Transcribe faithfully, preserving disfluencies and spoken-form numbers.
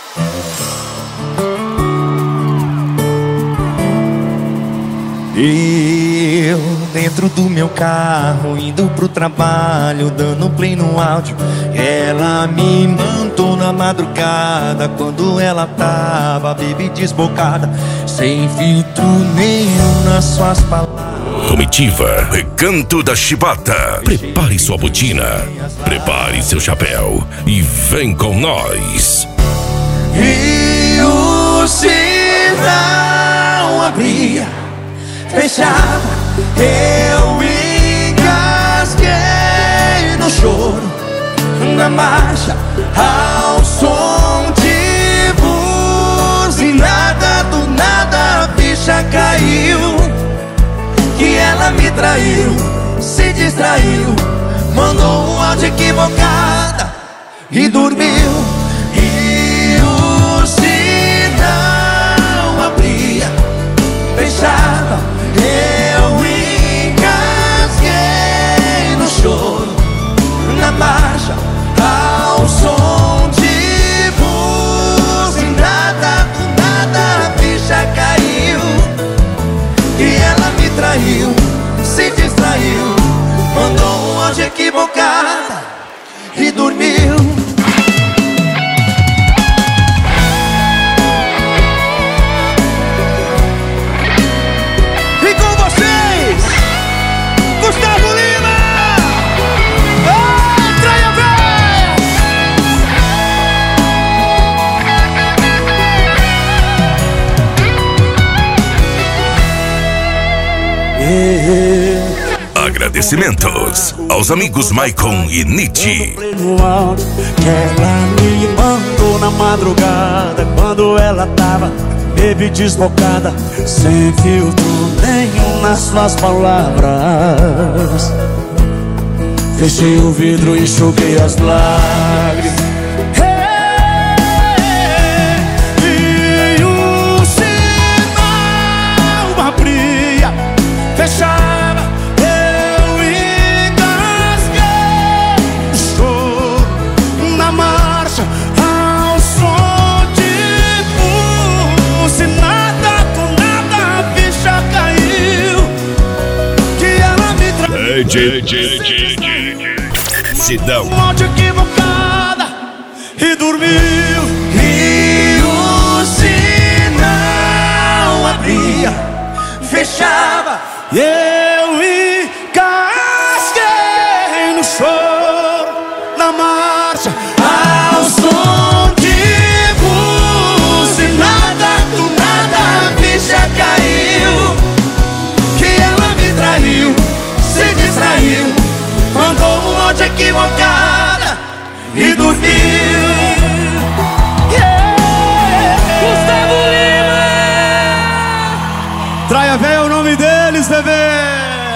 Eu dentro do meu carro, indo pro trabalho, dando play no áudio. Ela me mandou na madrugada, quando ela tava baby desbocada, sem filtro nenhum nas suas palavras. Comitiva, Recanto da Chibata. Prepare sua botina, prepare seu chapéu e vem com nós. E o sinal abria, fechava, eu engasguei no choro, na marcha, ao som de buzinada. Do nada a ficha caiu, que ela me traiu, se distraiu, mandou um áudio equivocada e dormiu. E o sinal abria, fechava, eu engasguei no choro, na marcha, ao som de buzinada. Do nada a ficha caiu, e ela me traiu, se distraiu, mandou um áudio equivocada e dormiu. Agradecimentos aos amigos Maicon e Nietzsche. Que ela me mandou na madrugada, quando ela tava baby desbocada, sem filtro nenhum nas suas palavras. Fechei o vidro e enxuguei as lágrimas. E o sinal abria, fechava, Sidão. Um áudio equivocada e dormiu. E o sinal abria, fechava, e eu engasguei no choro, na marcha, ao som de buzinada. Do nada a ficha caiu, que ela me traiu, se distraiu, mandou um áudio equivocada e dormiu. Yeah. Gustavo Lima. Traia Véia é o nome deles, bebê.